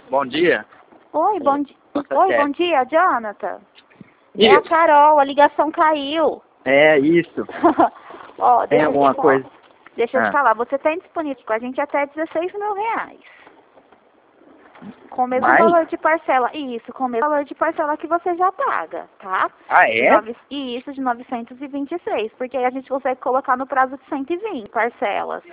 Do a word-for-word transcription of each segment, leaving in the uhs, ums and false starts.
Bom dia. Oi, bom, di... Oi, bom dia, Jonathan. Isso. É a Carol, a ligação caiu. É isso. Ó, Tem deixa alguma eu te coisa? falar. Deixa eu Ah. te falar, você tem disponível com a gente até dezesseis mil reais. Com o mesmo Mais? valor de parcela. Isso, com o mesmo valor de parcela que você já paga, tá? Ah, De é? nove... Isso, de novecentos e vinte e seis. Porque aí a gente consegue colocar no prazo de cento e vinte parcelas.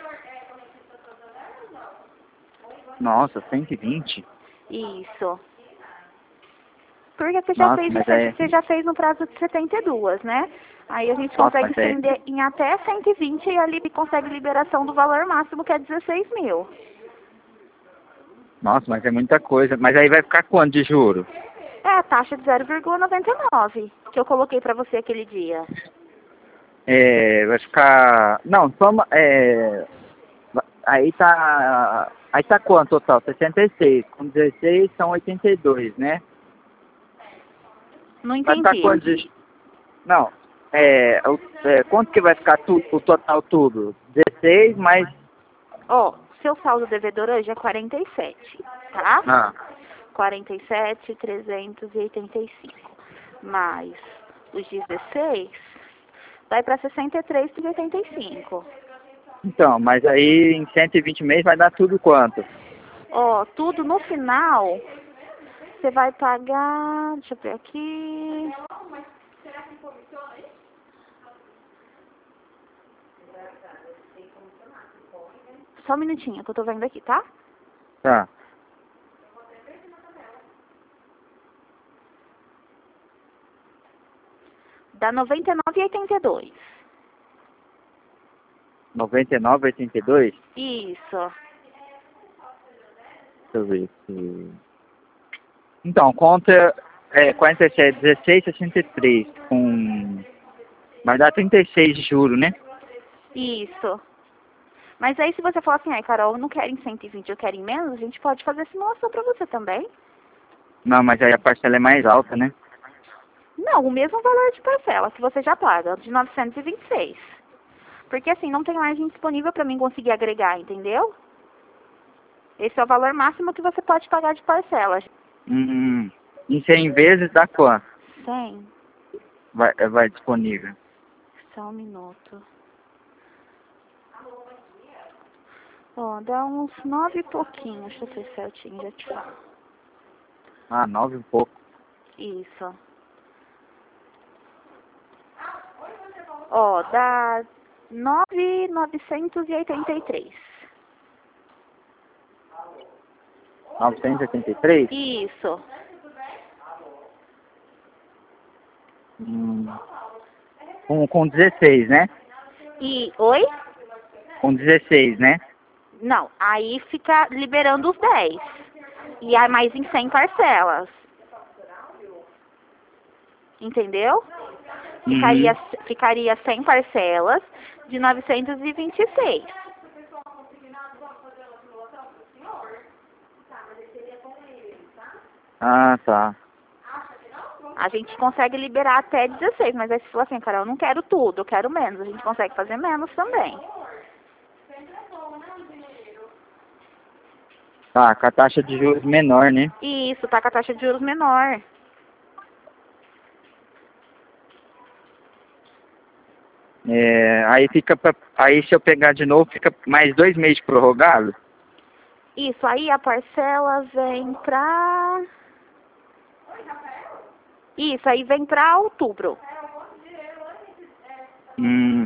Nossa, cento e vinte? Isso. Porque você já, Nossa, fez, mas você, é... você já fez no prazo de setenta e dois, né? Aí a gente Nossa, consegue mas é... estender em até cento e vinte e ali consegue liberação do valor máximo, que é dezesseis mil. Nossa, mas é muita coisa. Mas aí vai ficar quanto de juro? É a taxa de zero vírgula noventa e nove que eu coloquei pra você aquele dia. É... Vai ficar... Não, só... É... Aí tá... Aí tá quanto total? sessenta e seis. Com dezesseis são oitenta e dois, né? Não Vai ficar entendi. quanto de... Não. É, o- é, quanto que vai ficar tu, o total tudo? dezesseis mais... Ó, seu saldo devedor hoje é quarenta e sete, tá? Ah, quarenta e sete mil trezentos e oitenta e cinco. Mais os dezesseis, vai pra sessenta e três mil e oitenta e cinco. então, mas aí em cento e vinte meses vai dar tudo quanto? Ó, tudo no final, você vai pagar, deixa eu ver aqui. Só um minutinho que eu tô vendo aqui, tá? Tá. Dá noventa e nove vírgula oitenta e dois. noventa e nove, oitenta e dois? Isso. Deixa eu ver aqui. Então, conta é, quarenta e sete, dezesseis, sessenta e três, com... Vai dar trinta e seis de juro, né? Isso. Mas aí se você falar assim, ai Carol, eu não quero em cento e vinte, eu quero em menos, a gente pode fazer simulação pra você também. Não, mas aí a parcela é mais alta, né? Não, o mesmo valor de parcela que você já paga, de novecentos e vinte e seis. Porque assim, não tem margem disponível pra mim conseguir agregar, entendeu? Esse é o valor máximo que você pode pagar de parcela. Hum, em cem vezes dá quanto? cem. Vai, vai disponível. Só um minuto. Ó, dá uns nove e pouquinho, deixa eu ver certinho, já te falo. Ah, nove um pouco. Isso. Ó, dá nove mil novecentos e oitenta e três. novecentos e oitenta e três? Isso. Hum, com, com dezesseis, né? E, oi? Com dezesseis, né? Não, aí fica liberando os dez. E aí mais em cem parcelas. Entendeu? Ficaria, Uhum. ficaria cem parcelas de novecentos e vinte e seis. Ah, tá. A gente consegue liberar até dezesseis, mas aí se for assim, Carol, eu não quero tudo, eu quero menos. A gente consegue fazer menos também. Tá, com a taxa de juros menor, né? E isso, tá com a taxa de juros menor. É, aí fica pra, aí se eu pegar de novo, fica mais dois meses prorrogado? Isso, aí a parcela vem pra... Isso, aí vem pra outubro. Hum.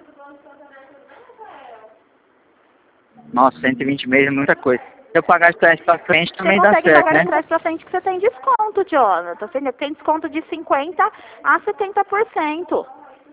Nossa, cento e vinte meses é muita coisa. Se eu pagar de trás pra frente Você também dá consegue certo, pagar né? de trás pra frente que você tem desconto, Jonathan. Entendeu? Tem desconto de cinquenta a setenta por cento.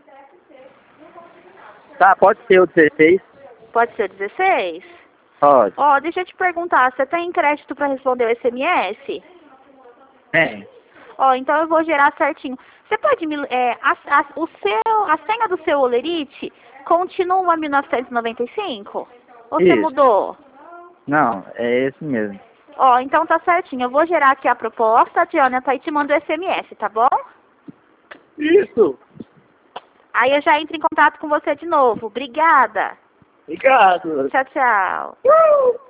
Tá, pode ser o dezesseis? Pode ser dezesseis? Pode. Ó, deixa eu te perguntar, você tem crédito pra responder o S M S? É. Ó, então eu vou gerar certinho. Você pode me... É, a, a, o seu, a senha do seu Olerite continua mil novecentos e noventa e cinco? Ou você Isso. mudou? Não, é esse mesmo. Ó, então tá certinho. Eu vou gerar aqui a proposta, Jonathan, e te mando o S M S, tá bom? Isso. Aí eu já entro em contato com você de novo. Obrigada. Obrigado. Tchau, tchau. Uh!